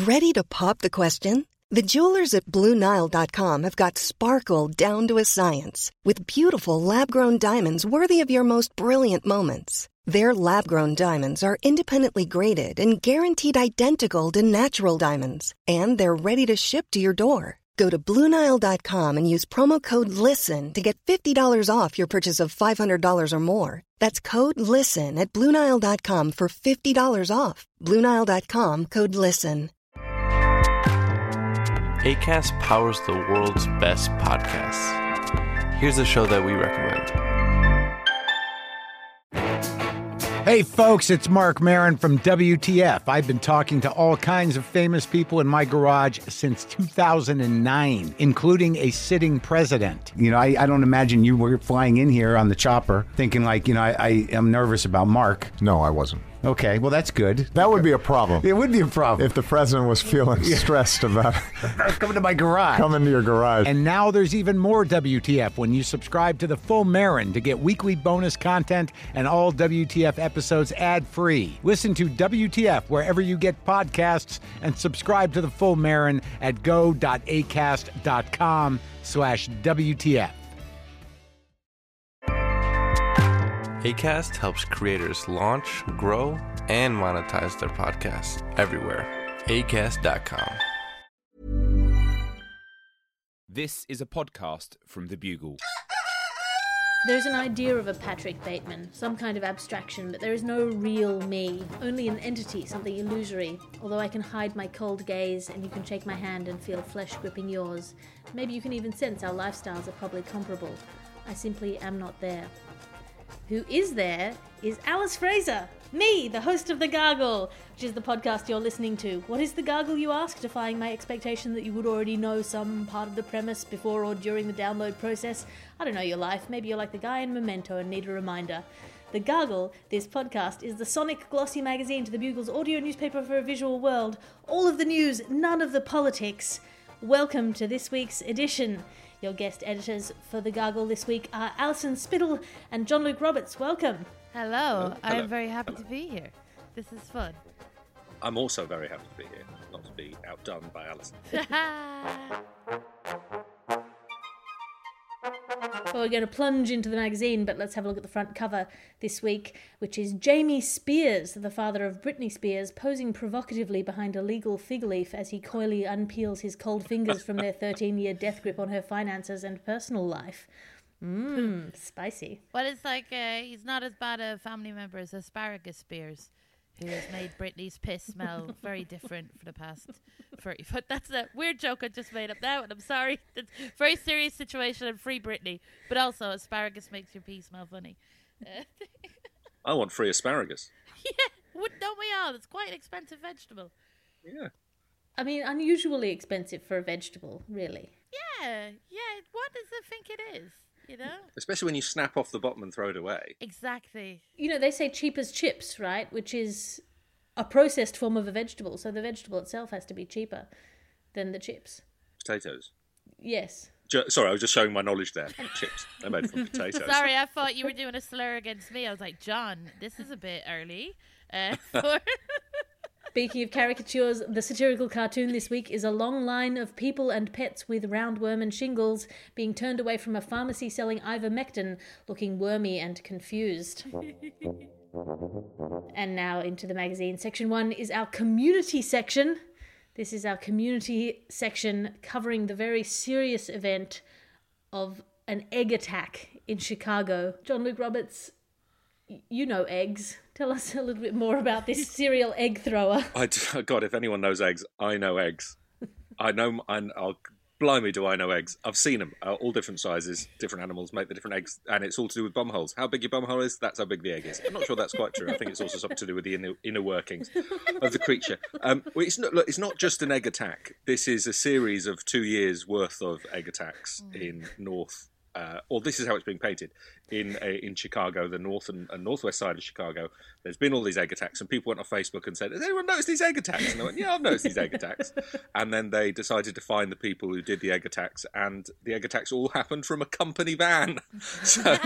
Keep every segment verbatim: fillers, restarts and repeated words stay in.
Ready to pop the question? The jewelers at Blue Nile dot com have got sparkle down to a science with beautiful lab-grown diamonds worthy of your most brilliant moments. Their lab-grown diamonds are independently graded and guaranteed identical to natural diamonds, and they're ready to ship to your door. Go to Blue Nile dot com and use promo code LISTEN to get fifty dollars off your purchase of five hundred dollars or more. That's code LISTEN at Blue Nile dot com for fifty dollars off. Blue Nile dot com, code LISTEN. Acast powers the world's best podcasts. Here's a show that we recommend. Hey folks, it's Mark Maron from W T F. I've been talking to all kinds of famous people in my garage since two thousand nine, including a sitting president. You know, I, I don't imagine you were flying in here on the chopper thinking like, you know, I, I am nervous about Mark. No, I wasn't. Okay, well, that's good. That would be a problem. It would be a problem. If the president was feeling stressed about coming to my garage. Coming to your garage. And now there's even more W T F when you subscribe to the full Maron to get weekly bonus content and all W T F episodes ad-free. Listen to W T F wherever you get podcasts and subscribe to the full Maron at go.acast.com slash WTF. Acast helps creators launch, grow, and monetize their podcasts everywhere. acast dot com. This is a podcast from The Bugle. There's an idea of a Patrick Bateman, some kind of abstraction, but there is no real me, only an entity, something illusory. Although I can hide my cold gaze and you can shake my hand and feel flesh gripping yours. Maybe you can even sense our lifestyles are probably comparable. I simply am not there. Who is there is Alice Fraser, me, the host of The Gargle, which is the podcast you're listening to. What is The Gargle, you ask, defying my expectation that you would already know some part of the premise before or during the download process? I don't know your life. Maybe you're like the guy in Memento and need a reminder. The Gargle, this podcast, is the sonic glossy magazine to The Bugle's audio newspaper for a visual world. All of the news, none of the politics. Welcome to this week's edition. Your guest editors for The Gargle this week are Alison Spittle and John Luke Roberts. Welcome. Hello. Hello. I'm very happy to be here. This is fun. I'm also very happy to be here, not to be outdone by Alison. Well, we're going to plunge into the magazine, but let's have a look at the front cover this week, which is Jamie Spears, the father of Britney Spears, posing provocatively behind a legal fig leaf as he coyly unpeels his cold fingers from their thirteen-year death grip on her finances and personal life. Mmm, spicy. Well, it's like uh, he's not as bad a family member as Asparagus Spears, who has made Britney's piss smell very different for the past thirty. But that's a weird joke I just made up now, and I'm sorry. It's a very serious situation and free Britney. But also, asparagus makes your pee smell funny. Uh, I want free asparagus. yeah, would, don't we all? It's quite an expensive vegetable. Yeah. I mean, unusually expensive for a vegetable, really. Yeah, yeah. What does it think it is? You know? Especially when you snap off the bottom and throw it away. Exactly. You know, they say cheap as chips, right? Which is a processed form of a vegetable. So the vegetable itself has to be cheaper than the chips. Potatoes. Yes. Jo- Sorry, I was just showing my knowledge there. Chips. They're made from potatoes. Sorry, I thought you were doing a slur against me. I was like, John, this is a bit early. Uh, for... Speaking of caricatures, the satirical cartoon this week is a long line of people and pets with roundworm and shingles being turned away from a pharmacy selling ivermectin, looking wormy and confused. And now into the magazine. Section one is our community section. This is our community section covering the very serious event of an egg attack in Chicago. John Luke Roberts, you know eggs. Tell us a little bit more about this serial egg thrower. I d- God, if anyone knows eggs, I know eggs. I know, I, I'll, blimey do I know eggs. I've seen them, uh, all different sizes, different animals make the different eggs, and it's all to do with bum holes. How big your bum hole is, that's how big the egg is. I'm not sure that's quite true. I think it's also something to do with the inner, inner workings of the creature. Um, well, it's not, look, it's not just an egg attack. This is a series of two years' worth of egg attacks in North uh, or this is how it's being painted in uh, in Chicago, the north and, and northwest side of Chicago. There's been all these egg attacks, and people went on Facebook and said, "Has anyone noticed these egg attacks?" And they went, "Yeah, I've noticed these egg attacks." And then they decided to find the people who did the egg attacks, and the egg attacks all happened from a company van. So,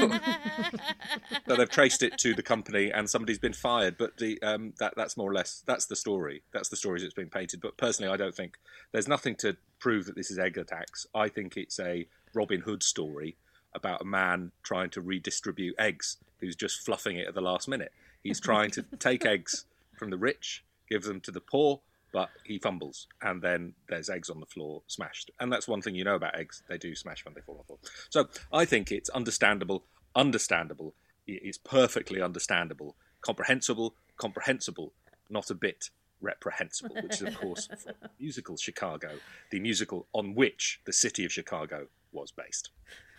so they've traced it to the company, and somebody's been fired. But the um, that that's more or less that's the story. That's the story that's being painted. But personally, I don't think there's nothing to prove that this is egg attacks. I think it's a Robin Hood story about a man trying to redistribute eggs who's just fluffing it at the last minute. He's trying to take eggs from the rich, give them to the poor, but he fumbles, and then there's eggs on the floor smashed. And that's one thing you know about eggs. They do smash when they fall on the floor. So I think it's understandable, understandable. It's perfectly understandable, comprehensible, comprehensible, not a bit reprehensible, which is, of course, from the musical Chicago, the musical on which the city of Chicago was based.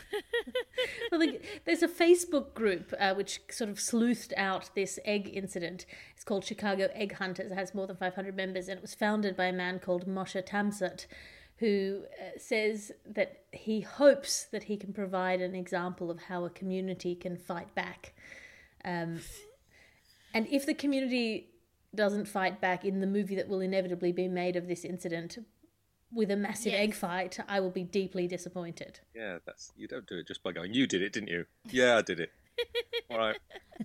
Well, there's a Facebook group uh, which sort of sleuthed out this egg incident. It's called Chicago Egg Hunters. It has more than five hundred members, and it was founded by a man called Moshe Tamsut, who uh, says that he hopes that he can provide an example of how a community can fight back. Um, and if the community doesn't fight back in the movie that will inevitably be made of this incident, with a massive yes. egg fight, I will be deeply disappointed. Yeah, that's you don't do it just by going, you did it, didn't you? Yeah, I did it. All right.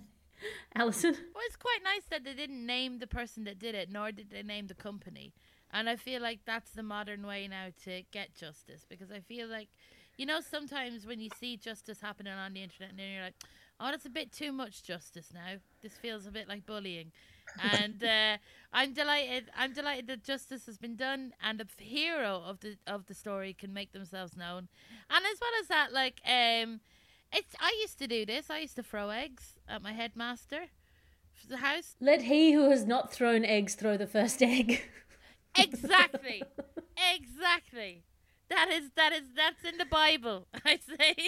Alison? Well, it's quite nice that they didn't name the person that did it, nor did they name the company. And I feel like that's the modern way now to get justice, because I feel like, you know, sometimes when you see justice happening on the internet and you're like, oh, that's a bit too much justice now. This feels a bit like bullying. And uh, I'm delighted. I'm delighted that justice has been done, and the hero of the of the story can make themselves known. And as well as that, like, um, it's I used to do this. I used to throw eggs at my headmaster for the house. Let he who has not thrown eggs throw the first egg. Exactly, exactly. That is that is that's in the Bible. I say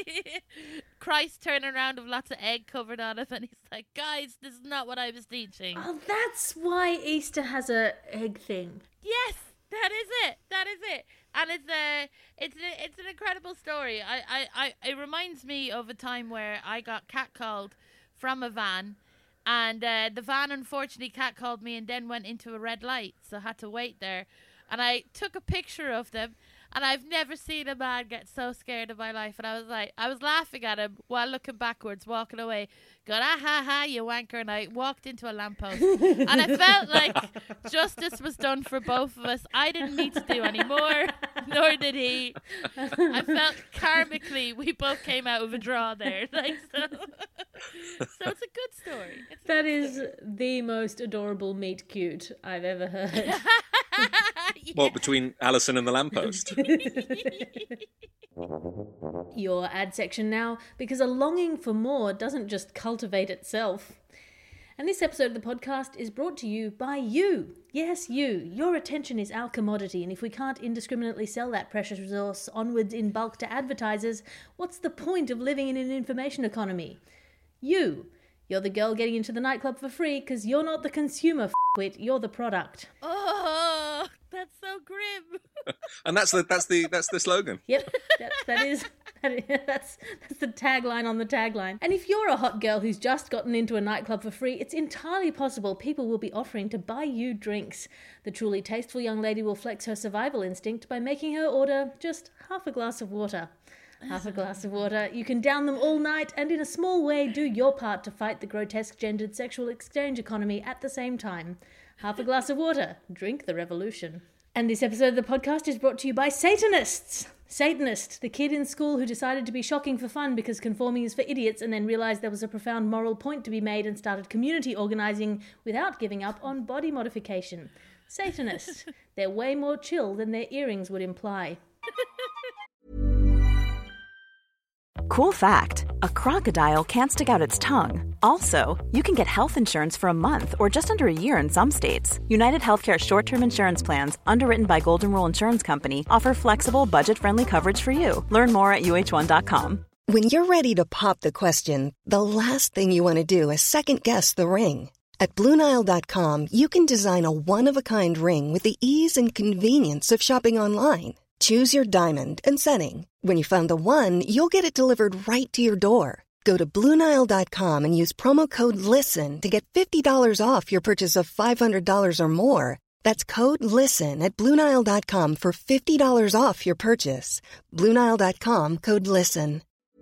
Christ turning around with lots of egg covered on him, and he's like, "Guys, this is not what I was teaching." Oh, that's why Easter has a egg thing. Yes, that is it. That is it. And it's a it's a, it's an incredible story. I, I, I it reminds me of a time where I got catcalled from a van, and uh, the van unfortunately catcalled me and then went into a red light, so I had to wait there. And I took a picture of them. And I've never seen a man get so scared in my life. And I was like, I was laughing at him while looking backwards, walking away, going, ah, ha, ha, you wanker. And I walked into a lamppost. And I felt like justice was done for both of us. I didn't need to do any more, nor did he. I felt karmically we both came out with a draw there. Like, so. So it's a good story. It's a that good is story. the most adorable meet cute I've ever heard. Yeah. Well, between Alison and the lamppost. Your ad section now, because a longing for more doesn't just cultivate itself. And this episode of the podcast is brought to you by you. Yes, you. Your attention is our commodity, and if we can't indiscriminately sell that precious resource onwards in bulk to advertisers, what's the point of living in an information economy? You. You're the girl getting into the nightclub for free because you're not the consumer, f***wit, you're the product. Oh, that's so grim. And that's the that's the that's the slogan. Yep, that, that is that is, that's that's the tagline on the tagline. And if you're a hot girl who's just gotten into a nightclub for free, it's entirely possible people will be offering to buy you drinks. The truly tasteful young lady will flex her survival instinct by making her order just half a glass of water. Half a glass of water. You can down them all night and in a small way do your part to fight the grotesque gendered sexual exchange economy at the same time. Half a glass of water. Drink the revolution. And this episode of the podcast is brought to you by Satanists. Satanist, the kid in school who decided to be shocking for fun because conforming is for idiots and then realised there was a profound moral point to be made and started community organising without giving up on body modification. Satanist. They're way more chill than their earrings would imply. Cool fact, a crocodile can't stick out its tongue. Also, you can get health insurance for a month or just under a year in some states. United Healthcare short-term insurance plans, underwritten by Golden Rule Insurance Company, offer flexible, budget-friendly coverage for you. Learn more at U H one dot com. When you're ready to pop the question, the last thing you want to do is second-guess the ring. At Blue Nile dot com, you can design a one-of-a-kind ring with the ease and convenience of shopping online. Choose your diamond and setting. When you find the one, you'll get it delivered right to your door. Go to Blue Nile dot com and use promo code LISTEN to get fifty dollars off your purchase of five hundred dollars or more. That's code LISTEN at Blue Nile dot com for fifty dollars off your purchase. Blue Nile dot com, code LISTEN.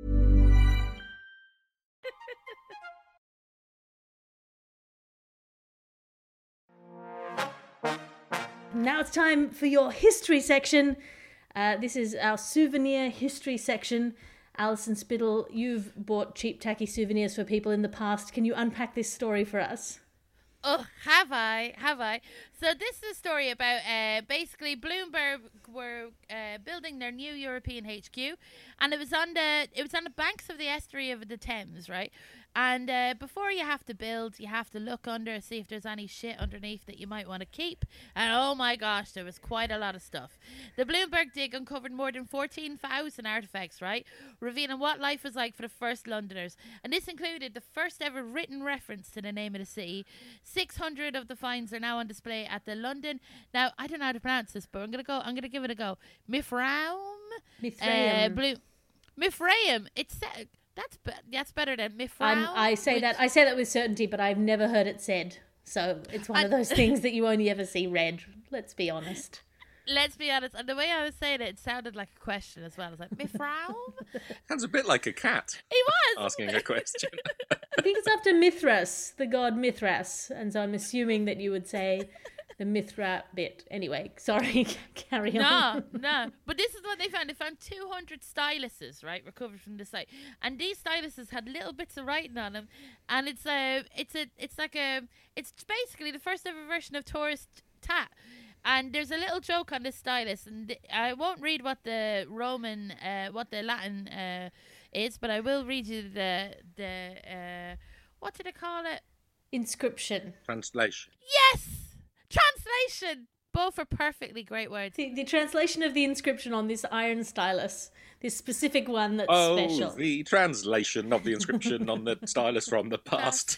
Now it's time for your history section. Uh, this is our souvenir history section. Alison Spittle, you've bought cheap, tacky souvenirs for people in the past. Can you unpack this story for us? Oh, have I? Have I? So this is a story about uh, basically Bloomberg were uh, building their new European H Q, and it was on the it was on the banks of the estuary of the Thames, right? And uh, before you have to build, you have to look under, see if there's any shit underneath that you might want to keep. And oh my gosh, there was quite a lot of stuff. The Bloomberg dig uncovered more than fourteen thousand artifacts, right? Revealing what life was like for the first Londoners. And this included the first ever written reference to the name of the city. six hundred of the finds are now on display at the London. Now, I don't know how to pronounce this, but I'm going to go, I'm going to give it a go. Mithraeum? Mithraeum. Uh, Blue- Mithraeum. It's... Uh, That's be- that's better than Mithraeum. Um, I say which- that I say that with certainty, but I've never heard it said. So it's one I- of those things that you only ever see read. Let's be honest. Let's be honest. And the way I was saying it, it sounded like a question as well. I was like, Mithraeum? Sounds a bit like a cat He was asking a question. I think it's after Mithras, the god Mithras, and so I'm assuming that you would say the Mithra bit. Anyway, sorry, carry No, on. no. But this is what they found. They found two hundred styluses, right, recovered from the site. And these styluses had little bits of writing on them. And it's a, it's a, it's like a, it's basically the first ever version of tourist tat. And there's a little joke on this stylus, and th- I won't read what the Roman, uh, what the Latin uh, is, but I will read you the the uh, what did I call it? Inscription. Translation. Yes, translation. Both are perfectly great words. The, the translation of the inscription on this iron stylus, this specific one that's Oh, special. the translation of the inscription on the stylus from the past.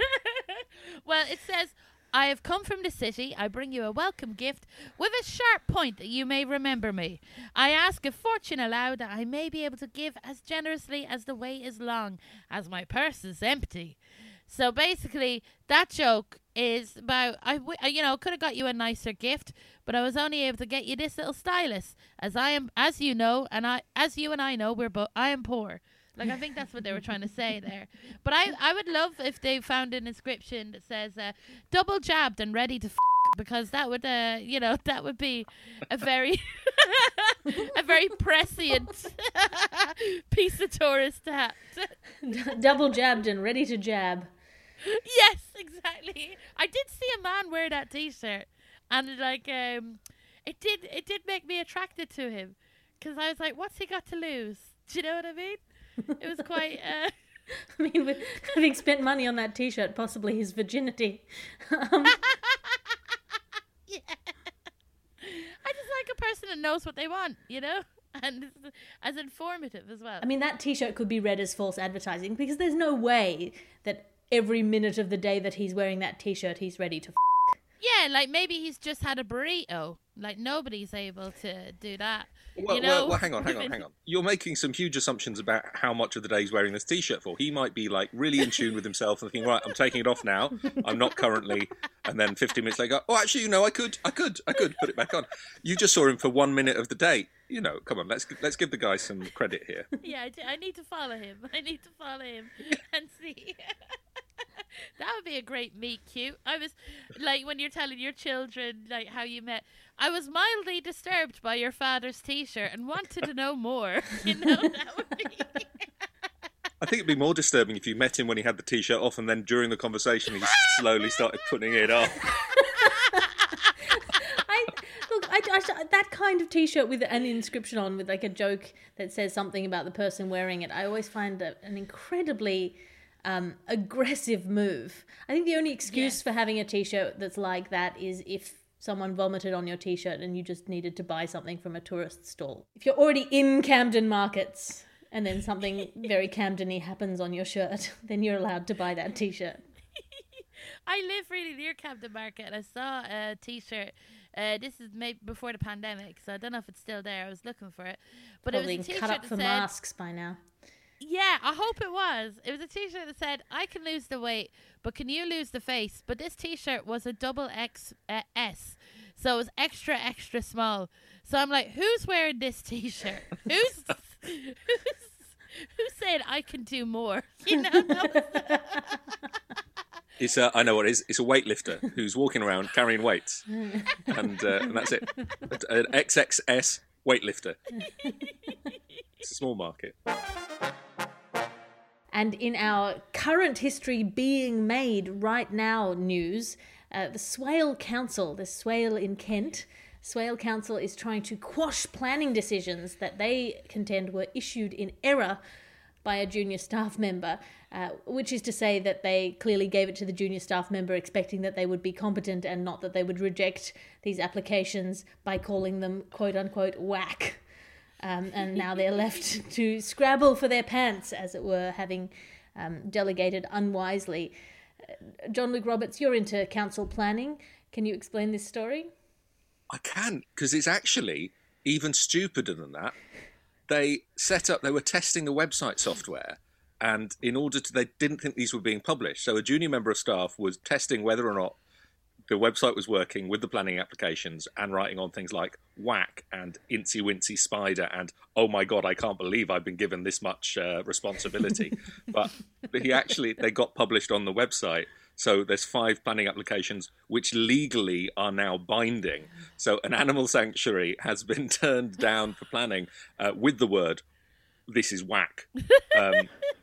Well, it says, I have come from the city. I bring you a welcome gift with a sharp point that you may remember me. I ask if fortune allow that I may be able to give as generously as the way is long, as my purse is empty. So basically, that joke is about, I, w- you know, could have got you a nicer gift, but I was only able to get you this little stylus, as I am, as you know, and I, as you and I know, we're both, I am poor. Like, I think that's what they were trying to say there. But I, I would love if they found an inscription that says, uh, double jabbed and ready to f***, because that would, uh, you know, that would be a very, a very prescient piece of tourist hat. Double jabbed and ready to jab. Yes, exactly. I did see a man wear that T-shirt, and like, um, it did, it did make me attracted to him, because I was like, what's he got to lose? Do you know what I mean? It was quite. Uh... I mean, with having spent money on that T-shirt, possibly his virginity. Um, yeah. I just like a person that knows what they want, you know, and as informative as well. I mean, that T-shirt could be read as false advertising, because there's no way that every minute of the day that he's wearing that T-shirt, he's ready to. F- yeah, like maybe he's just had a burrito. Like nobody's able to do that. Well, you know? well, well, hang on, hang on, hang on. You're making some huge assumptions about how much of the day he's wearing this T-shirt for. He might be like really in tune with himself and thinking, right, I'm taking it off now. I'm not currently. And then fifteen minutes later, oh, actually, you know, I could, I could, I could put it back on. You just saw him for one minute of the day. You know, come on, let's let's give the guy some credit here. Yeah, I, do, I need to follow him. I need to follow him and see. That would be a great meet cute. I was like, when you're telling your children like how you met, I was mildly disturbed by your father's T-shirt and wanted to know more. You know, that would be. I think it'd be more disturbing if you met him when he had the T-shirt off, and then during the conversation he slowly started putting it off. I look, I, I, that kind of T-shirt with an inscription on, with like a joke that says something about the person wearing it, I always find a, an incredibly um, aggressive move. I think the only excuse Yeah. for having a T-shirt that's like that is if someone vomited on your T-shirt and you just needed to buy something from a tourist stall. If you're already in Camden markets and then something very Camden-y happens on your shirt, then you're allowed to buy that T-shirt. I live really near Camden Market, and I saw a T-shirt Uh, this is maybe before the pandemic, so I don't know if it's still there. I was looking for it, but Probably it was a T-shirt cut up that for said, masks by now. yeah, I hope it was. It was a T-shirt that said, "I can lose the weight, but can you lose the face?" But this T-shirt was a double X uh, S, so it was extra, extra small. So I'm like, who's wearing this T-shirt? Who's who's who said I can do more? You know. It's a, I know what it is. It's a weightlifter who's walking around carrying weights, and, uh, and that's it. An X X S weightlifter. It's a small market. And in our current history being made right now news, uh, the Swale Council, the Swale in Kent, Swale Council is trying to quash planning decisions that they contend were issued in error by a junior staff member, uh, which is to say that they clearly gave it to the junior staff member expecting that they would be competent and not that they would reject these applications by calling them quote-unquote whack. Um, and now they're left to scrabble for their pants, as it were, having um, delegated unwisely. Uh, John Luke Roberts, you're into council planning. Can you explain this story? I can, because it's actually even stupider than that. They set up, they were testing the website software, and in order to, they didn't think these were being published. So a junior member of staff was testing whether or not the website was working with the planning applications and writing on things like whack and incy wincy spider and, oh my God, I can't believe I've been given this much uh, responsibility. But he actually, they got published on the website. So there's five planning applications which legally are now binding. So an animal sanctuary has been turned down for planning uh, with the word, this is whack. Um,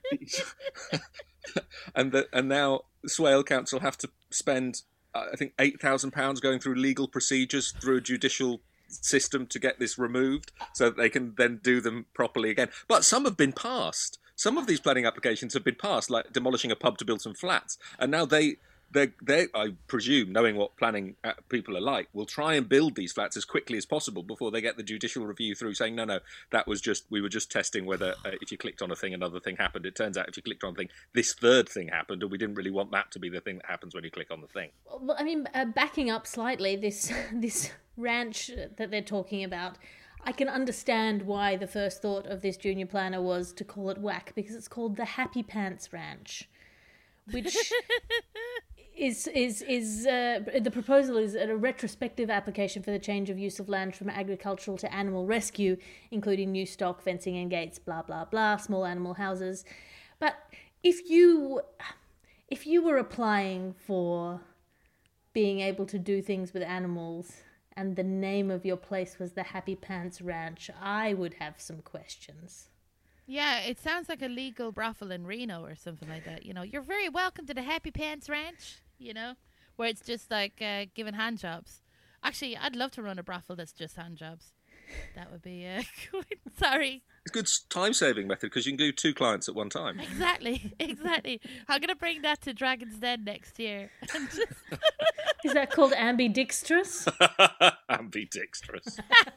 and the, and now the Swale Council have to spend, uh, I think, eight thousand pounds going through legal procedures through a judicial system to get this removed so that they can then do them properly again. But some have been passed. Some of these planning applications have been passed, like demolishing a pub to build some flats. And now they, they, they I presume, knowing what planning people are like, will try and build these flats as quickly as possible before they get the judicial review through saying, no, no, that was just, we were just testing whether uh, if you clicked on a thing, another thing happened. It turns out if you clicked on a thing, this third thing happened, and we didn't really want that to be the thing that happens when you click on the thing. Well, I mean, uh, backing up slightly, this this ranch that they're talking about, I can understand why the first thought of this junior planner was to call it whack, because it's called the Happy Pants Ranch, which is is is uh, the proposal is a retrospective application for the change of use of land from agricultural to animal rescue, including new stock, fencing and gates, blah blah blah, small animal houses. But if you if you were applying for being able to do things with animals, and the name of your place was the Happy Pants Ranch, I would have some questions. Yeah, it sounds like a legal brothel in Reno or something like that. You know, you're very welcome to the Happy Pants Ranch, you know, where it's just like uh, giving hand jobs. Actually, I'd love to run a brothel that's just hand jobs. That would be uh, good. Sorry. It's a good time-saving method because you can do two clients at one time. Exactly, exactly. I'm going to bring that to Dragon's Den next year. Is that called ambidextrous? Ambidextrous.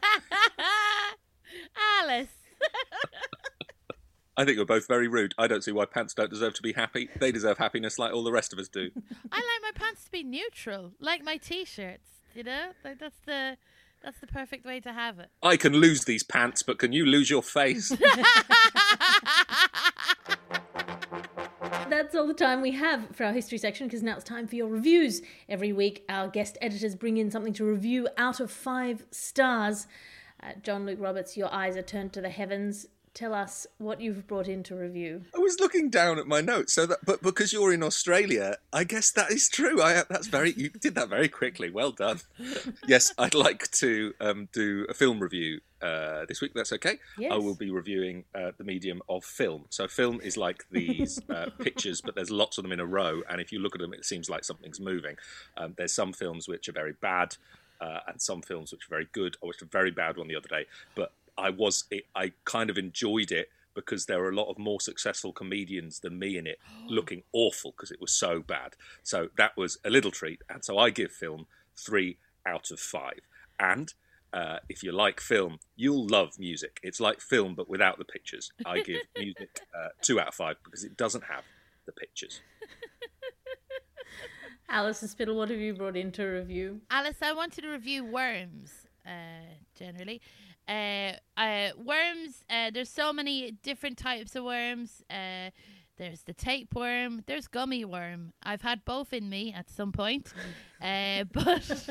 Alice. I think you're both very rude. I don't see why pants don't deserve to be happy. They deserve happiness like all the rest of us do. I like my pants to be neutral, like my T-shirts, you know? Like that's the... That's the perfect way to have it. I can lose these pants, but can you lose your face? That's all the time we have for our history section, because now it's time for your reviews. Every week, our guest editors bring in something to review out of five stars. Uh, John Luke Roberts, your eyes are turned to the heavens. Tell us what you've brought in to review. I was looking down at my notes, so that, but because you're in Australia, I guess that is true. I that's very you did that very quickly. Well done. Yes, I'd like to um, do a film review uh, this week. That's okay. Yes. I will be reviewing uh, the medium of film. So film is like these uh, pictures, but there's lots of them in a row, and if you look at them, it seems like something's moving. Um, there's some films which are very bad, uh, and some films which are very good. I watched a very bad one the other day, but I was, it, I kind of enjoyed it because there were a lot of more successful comedians than me in it, looking awful because it was so bad. So that was a little treat. And so I give film three out of five. And uh, if you like film, you'll love music. It's like film, but without the pictures. I give music uh, two out of five because it doesn't have the pictures. Alison Spittle, what have you brought in to review? Alice, I wanted to review worms, uh, generally. Uh, uh, worms, uh, there's so many different types of worms. Uh, there's the tapeworm, there's gummy worm. I've had both in me at some point. uh, but...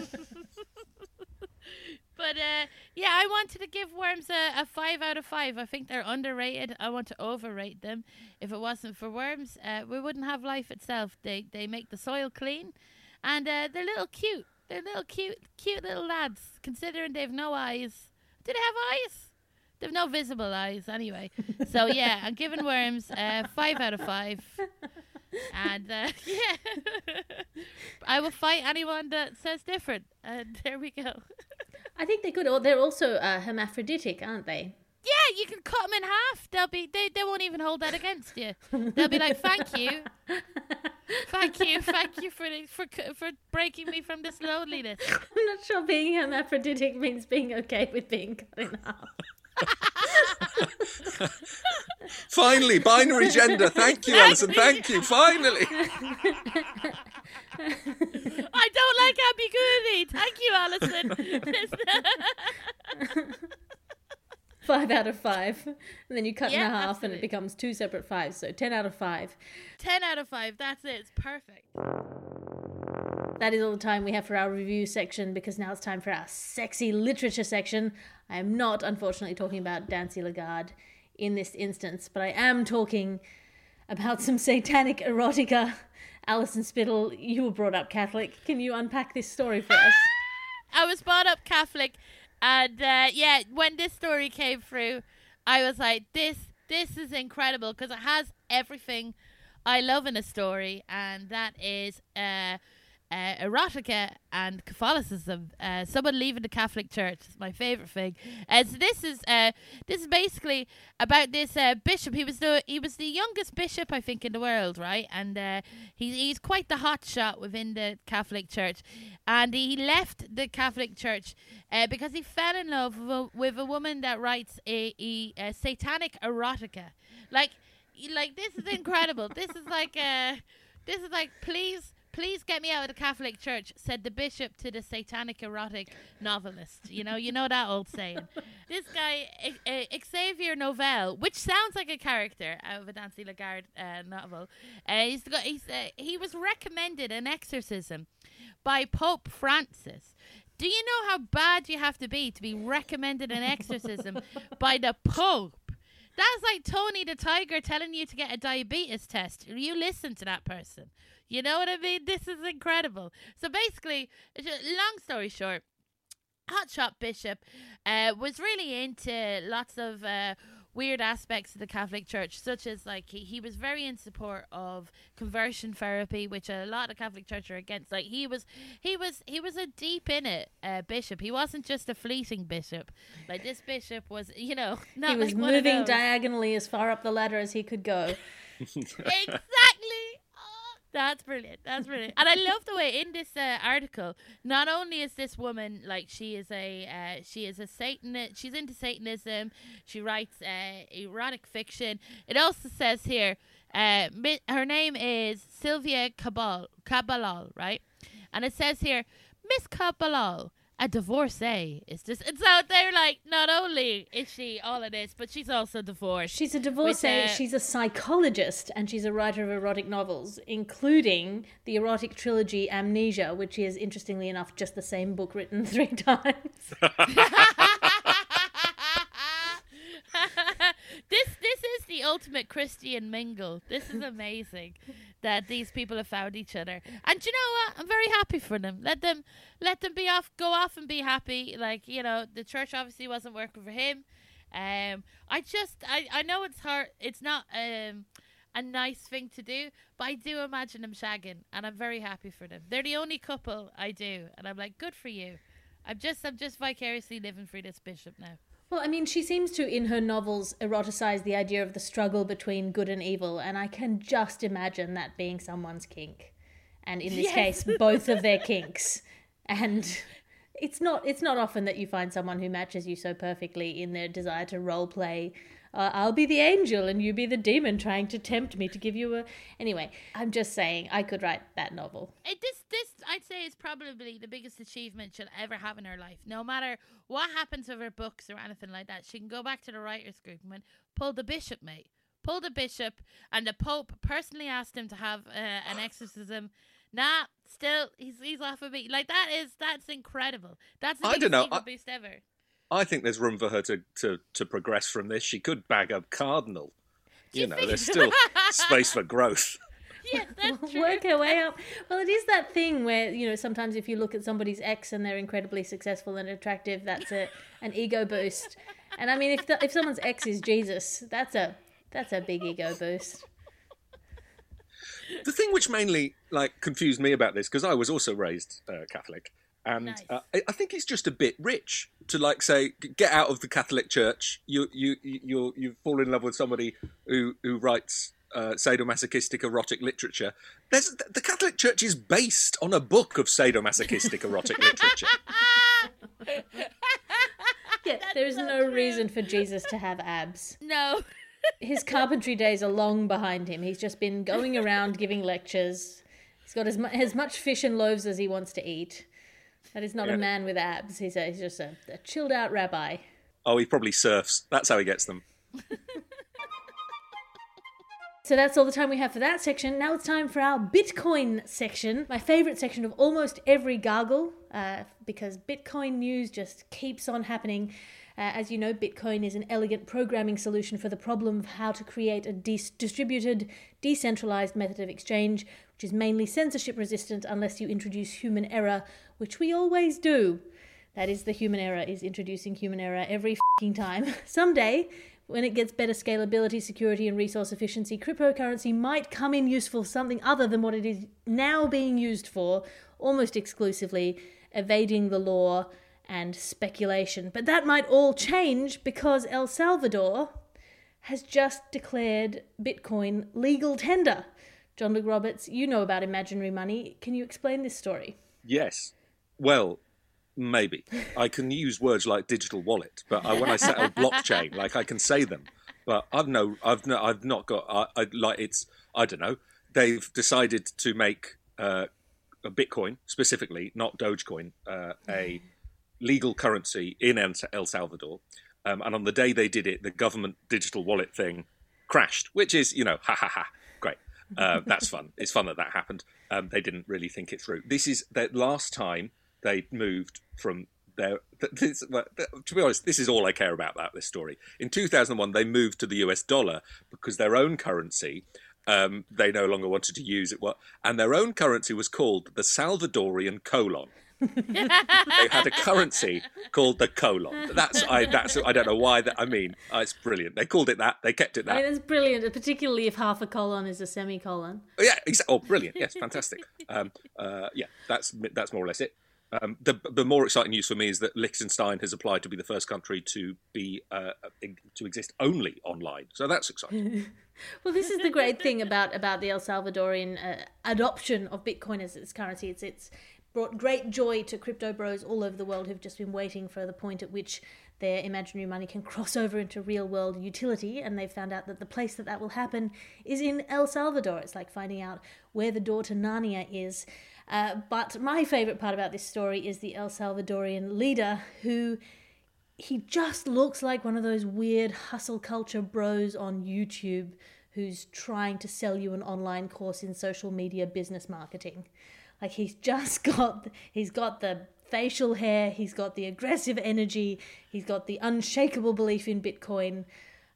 But, uh, yeah, I wanted to give worms a, a five out of five. I think they're underrated. I want to overrate them. If it wasn't for worms, uh, we wouldn't have life itself. They they make the soil clean, and uh, they're little cute. They're little cute, cute little lads, considering they've no eyes. Do they have eyes? They've no visible eyes, anyway. So, yeah, I'm giving worms uh, five out of five. And, uh, yeah, I will fight anyone that says different. And there we go. I think they're good. Or they're also uh, hermaphroditic, aren't they? Yeah, you can cut them in half. They'll be they, they won't even hold that against you. They'll be like, "Thank you, thank you, thank you for the, for for breaking me from this loneliness." I'm not sure being hermaphroditic means being okay with being cut in half. Finally, binary gender. Thank you, Alison. Thank you. Finally. I don't like ambiguity. Thank you, Alison. Five out of five. And then you cut Yeah, in half absolutely. and it becomes two separate fives. So ten out of five. Ten out of five. That's it. It's perfect. That is all the time we have for our review section, because now it's time for our sexy literature section. I am not, unfortunately, talking about Dancy Lagarde in this instance, but I am talking about some satanic erotica. Alison Spittle, you were brought up Catholic. Can you unpack this story for us? I was brought up Catholic, and uh, yeah, when this story came through, I was like, this this is incredible, because it has everything I love in a story, and that is uh, uh, erotica and Catholicism. Uh, someone leaving the Catholic Church is my favorite thing. Uh, so this is uh, this is basically about this uh, bishop. He was the he was the youngest bishop, I think, in the world, right? And uh, he's he's quite the hot shot within the Catholic Church, and he left the Catholic Church uh, because he fell in love with a, with a woman that writes a, a, a satanic erotica. Like, like this is incredible. This is like uh, this is like please. Please get me out of the Catholic Church, said the bishop to the satanic erotic novelist. You know, you know that old saying. This guy, uh, Xavier Novell, which sounds like a character out of a Dancy Lagarde uh, novel, uh, he's got, he's, uh, he was recommended an exorcism by Pope Francis. Do you know how bad you have to be to be recommended an exorcism by the Pope? That's like Tony the Tiger telling you to get a diabetes test. You listen to that person. You know what I mean? This is incredible. So basically, long story short, hotshot bishop uh, was really into lots of uh, weird aspects of the Catholic Church, such as like he, he was very in support of conversion therapy, which a lot of Catholic Church are against. Like he was, he was, he was a deep in it uh, bishop. He wasn't just a fleeting bishop. Like this bishop was, you know, not He was like one of moving those. diagonally as far up the ladder as he could go. Exactly. That's brilliant. That's brilliant. And I love the way in this uh, article, not only is this woman like she is a uh, she is a Satanist, she's into Satanism. She writes uh, erotic fiction. It also says here, uh, mi- her name is Sylvia Cabal Cabalal, right? And it says here, Miss Cabalal, a divorcee, is just. And so they're like, not only is she all of this, but she's also divorced. She's a divorcee, With, uh, she's a psychologist, and she's a writer of erotic novels, including the erotic trilogy Amnesia, which is, interestingly enough, just the same book written three times. This this is the ultimate Christian mingle. This is amazing that these people have found each other. And you know what? I'm very happy for them. Let them let them be off, go off and be happy. Like, you know, the church obviously wasn't working for him. Um, I just I, I know it's hard. It's not um a nice thing to do, but I do imagine them shagging, and I'm very happy for them. They're the only couple I do, and I'm like, good for you. I'm just I'm just vicariously living through this bishop now. Well, I mean, she seems to, in her novels, eroticize the idea of the struggle between good and evil, and I can just imagine that being someone's kink. And in this Yes. case, both of their kinks. And it's not it's not often that you find someone who matches you so perfectly in their desire to role play. Uh, I'll be the angel and you be the demon trying to tempt me to give you a... Anyway, I'm just saying I could write that novel. It, this, this, I'd say, is probably the biggest achievement she'll ever have in her life. No matter what happens with her books or anything like that, she can go back to the writers' group and went, pull the bishop, mate. Pull the bishop. And the Pope personally asked him to have uh, an exorcism. Nah, still, he's he's off of me. Like, that is, that's incredible. That's the I biggest don't know. I, boost ever. I think there's room for her to, to, to progress from this. She could bag a cardinal. You, you know, think? There's still space for growth. Yeah, that's true. Work her way up. Well, it is that thing where, you know, sometimes if you look at somebody's ex and they're incredibly successful and attractive, that's a an ego boost. And I mean, if the, if someone's ex is Jesus, that's a that's a big ego boost. The thing which mainly like confused me about this, because I was also raised uh, Catholic, and nice. uh, I, I think it's just a bit rich to like say, get out of the Catholic Church. You you you you fall in love with somebody who who writes uh, sadomasochistic erotic literature. There's the Catholic Church is based on a book of sadomasochistic erotic literature. Yeah, there is so no true. reason for Jesus to have abs. No. His carpentry days are long behind him. He's just been going around giving lectures. He's got as, mu- as much fish and loaves as he wants to eat. That is not Yeah. a man with abs. He's, a, he's just a, a chilled out rabbi. Oh, he probably surfs. That's how he gets them. So that's all the time we have for that section. Now it's time for our Bitcoin section. My favourite section of almost every gargle, uh, because Bitcoin news just keeps on happening. Uh, as you know, Bitcoin is an elegant programming solution for the problem of how to create a dis- distributed, decentralized method of exchange, which is mainly censorship resistant unless you introduce human error, which we always do. That is, the human error is introducing human error every f***ing time. Someday, when it gets better scalability, security, and resource efficiency, cryptocurrency might come in useful for something other than what it is now being used for, almost exclusively evading the law and speculation. But that might all change because El Salvador has just declared Bitcoin legal tender. John Luke Roberts, you know about imaginary money. Can you explain this story? Yes. Well, maybe. I can use words like digital wallet, but I, when I set up blockchain, like I can say them. But I've no, I've no, I've not got. I, I like it's. I don't know. They've decided to make uh, a Bitcoin specifically, not Dogecoin, uh, a legal currency in El Salvador. Um, and on the day they did it, the government digital wallet thing crashed, which is, you know, ha ha ha, great. Uh, that's fun. It's fun that that happened. Um, they didn't really think it through. This is the last time they moved from their... This, well, to be honest, this is all I care about about this story. In two thousand one, they moved to the U S dollar because their own currency, um, they no longer wanted to use it. Well, and their own currency was called the Salvadorian colon. They had a currency called the colon. That's I. That's I don't know why. That I mean, uh, it's brilliant. They called it that. They kept it that. I mean, that's brilliant, particularly if half a colon is a semicolon. Yeah. Exa- oh, brilliant. Yes, fantastic. Um, uh, yeah, that's that's more or less it. Um, the the more exciting news for me is that Liechtenstein has applied to be the first country to be uh, to exist only online. So that's exciting. Well, this is the great thing about about the El Salvadorian uh, adoption of Bitcoin as its currency. It's it's brought great joy to crypto bros all over the world who've just been waiting for the point at which their imaginary money can cross over into real world utility, and they've found out that the place that that will happen is in El Salvador. It's like finding out where the door to Narnia is. Uh, but my favourite part about this story is the El Salvadorian leader, who he just looks like one of those weird hustle culture bros on YouTube who's trying to sell you an online course in social media business marketing. Like, he's just got, he's got the facial hair, he's got the aggressive energy, he's got the unshakable belief in Bitcoin.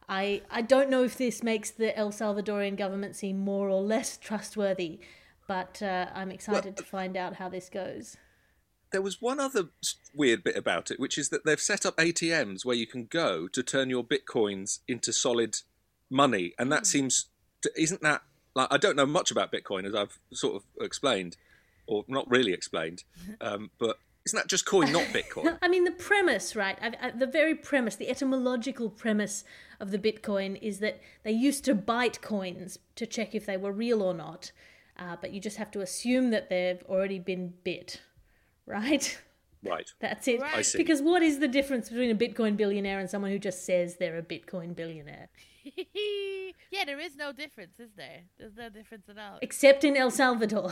I I don't know if this makes the El Salvadorian government seem more or less trustworthy, but uh, I'm excited well, to find out how this goes. There was one other weird bit about it, which is that they've set up A T Ms where you can go to turn your Bitcoins into solid money. And that mm. seems, to, isn't that, like, I don't know much about Bitcoin, as I've sort of explained, or not really explained, um, but isn't that just coin, not Bitcoin? I mean, the premise, right? I, I, the very premise, the etymological premise of the Bitcoin is that they used to bite coins to check if they were real or not, uh, but you just have to assume that they've already been bit, right? Right. That's it. Right. I see. Because what is the difference between a Bitcoin billionaire and someone who just says they're a Bitcoin billionaire? Yeah, there is no difference, is there? There's no difference at all. Except in El Salvador.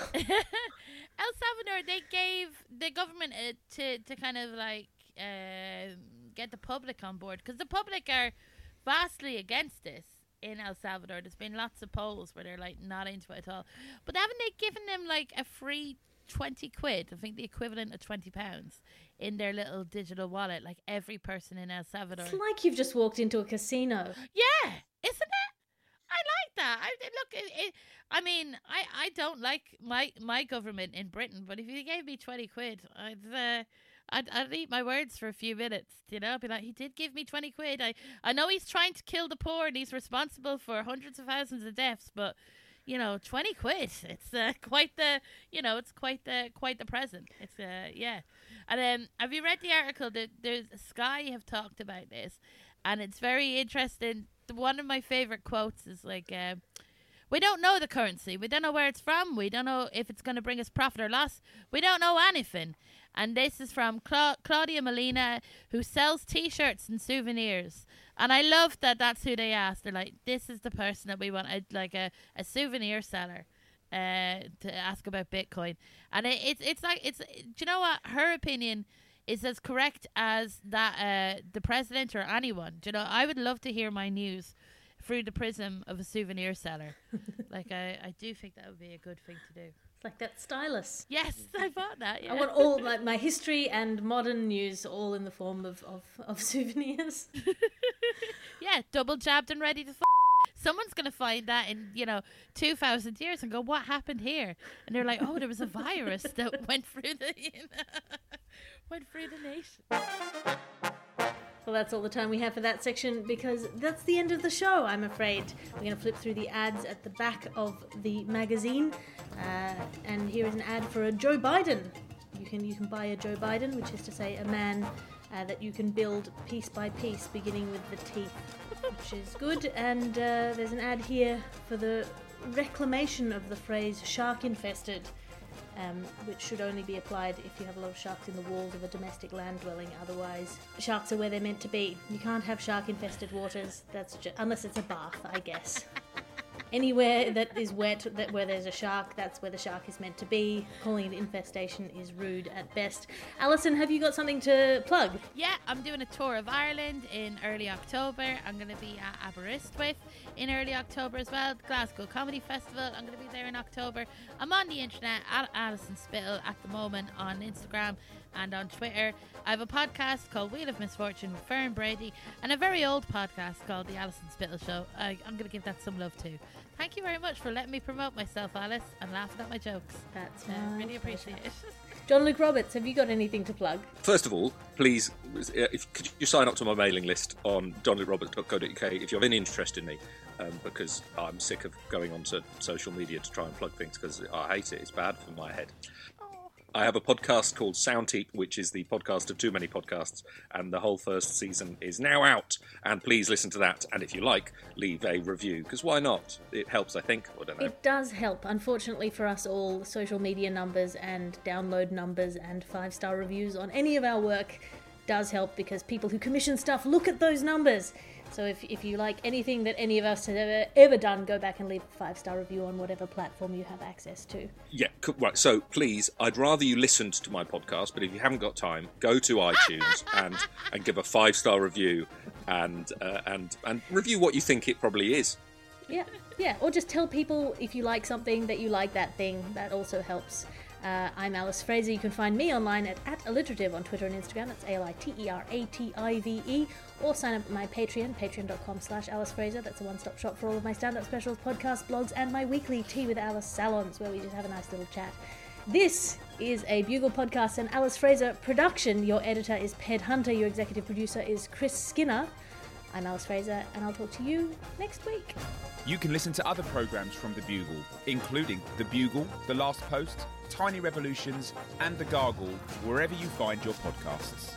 El Salvador, they gave the government uh, to to kind of like uh, get the public on board, because the public are vastly against this in El Salvador. There's been lots of polls where they're like not into it at all. But haven't they given them like a free twenty quid? I think the equivalent of twenty pounds in their little digital wallet, like every person in El Salvador. It's like you've just walked into a casino. Yeah, isn't it? I like that. I look. It, it, I mean, I, I don't like my my government in Britain, but if you gave me twenty quid, I'd uh, I'd I'd eat my words for a few minutes. You know, I'd be like, he did give me twenty quid. I I know he's trying to kill the poor and he's responsible for hundreds of thousands of deaths, but you know, twenty quid. It's uh, quite the you know, it's quite the quite the present. It's uh yeah. And um, have you read the article that there's Sky have talked about this, and it's very interesting. One of my favorite quotes is like, uh, we don't know the currency. We don't know where it's from. We don't know if it's going to bring us profit or loss. We don't know anything. And this is from Cla- Claudia Molina, who sells T-shirts and souvenirs. And I love that that's who they asked. They're like, this is the person that we want, a, like a, a souvenir seller, uh, to ask about Bitcoin. And it, it's it's like, it's, do you know what? Her opinion is as correct as that uh, the president or anyone. Do you know, I would love to hear my news through the prism of a souvenir seller. Like, I, I do think that would be a good thing to do. It's like that stylus. Yes, I bought that, yeah. I want all my, my history and modern news all in the form of, of, of souvenirs. Yeah, double jabbed and ready to f***. Someone's going to find that in, you know, two thousand years and go, what happened here? And they're like, oh, there was a virus that went through the... You know, went through the nation. Well, that's all the time we have for that section, because that's the end of the show, I'm afraid. We're going to flip through the ads at the back of the magazine. Uh, and here is an ad for a Joe Biden. You can you can buy a Joe Biden, which is to say a man uh, that you can build piece by piece, beginning with the teeth, which is good. And uh, there's an ad here for the reclamation of the phrase shark-infested. Um, which should only be applied if you have a lot of sharks in the walls of a domestic land dwelling. Otherwise, sharks are where they're meant to be. You can't have shark-infested waters. That's just, unless it's a bath, I guess. Anywhere that is wet, that where there's a shark, that's where the shark is meant to be. Calling it infestation is rude at best. Alison, have you got something to plug? Yeah, I'm doing a tour of Ireland in early October. I'm going to be at Aberystwyth in early October as well. Glasgow Comedy Festival, I'm going to be there in October. I'm on the internet at Alison Spittle at the moment on Instagram and on Twitter. I have a podcast called Wheel of Misfortune with Fern Brady, and a very old podcast called The Alison Spittle Show. I, I'm going to give that some love too. Thank you very much for letting me promote myself, Alice, and laughing at my jokes. That's uh, really appreciate it. John Luke Roberts, have you got anything to plug? First of all, please, if could you sign up to my mailing list on john luke roberts dot co dot uk if you have any interest in me, um, because I'm sick of going onto social media to try and plug things, because I hate it. It's bad for my head. I have a podcast called Sound Heap, which is the podcast of too many podcasts, and the whole first season is now out. And please listen to that, and if you like, leave a review, because why not? It helps, I think. I don't know. It does help. Unfortunately for us all, social media numbers and download numbers and five-star reviews on any of our work does help, because people who commission stuff look at those numbers. So if if you like anything that any of us have ever, ever done, go back and leave a five-star review on whatever platform you have access to. Yeah, right. So please, I'd rather you listened to my podcast, but if you haven't got time, go to iTunes and, and give a five-star review and uh, and and review what you think it probably is. Yeah, yeah. Or just tell people if you like something that you like that thing. That also helps. Uh, I'm Alice Fraser. You can find me online at, at alliterative on Twitter and Instagram. That's A L I T E R A T I V E. Or sign up at my Patreon, patreon.com slash Alice Fraser. That's a one-stop shop for all of my stand-up specials, podcasts, blogs, and my weekly Tea with Alice salons, where we just have a nice little chat. This is a Bugle Podcast and Alice Fraser production. Your editor is Ped Hunter. Your executive producer is Chris Skinner. I'm Alice Fraser, and I'll talk to you next week. You can listen to other programmes from The Bugle, including The Bugle, The Last Post, Tiny Revolutions, and The Gargle, wherever you find your podcasts.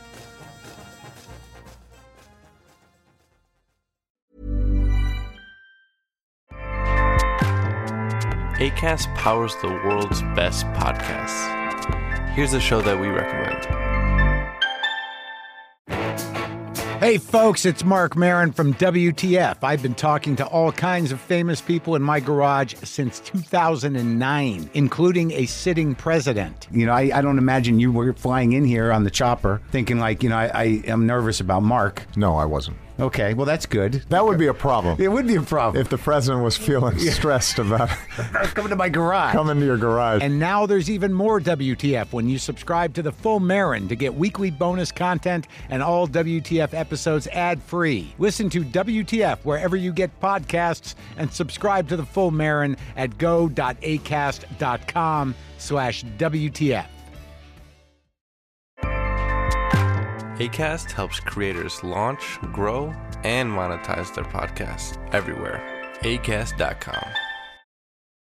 Acast powers the world's best podcasts. Here's a show that we recommend. Hey, folks, it's Mark Maron from W T F. I've been talking to all kinds of famous people in my garage since two thousand nine, including a sitting president. You know, I, I don't imagine you were flying in here on the chopper thinking like, you know, I, I am nervous about Mark. No, I wasn't. Okay, well, that's good. That would be a problem. It would be a problem. If the president was feeling stressed about coming to my garage. Coming to your garage. And now there's even more W T F when you subscribe to the full Maron to get weekly bonus content and all W T F episodes ad-free. Listen to W T F wherever you get podcasts and subscribe to the full Maron at go.acast.com slash WTF. Acast helps creators launch, grow, and monetize their podcasts everywhere. acast dot com.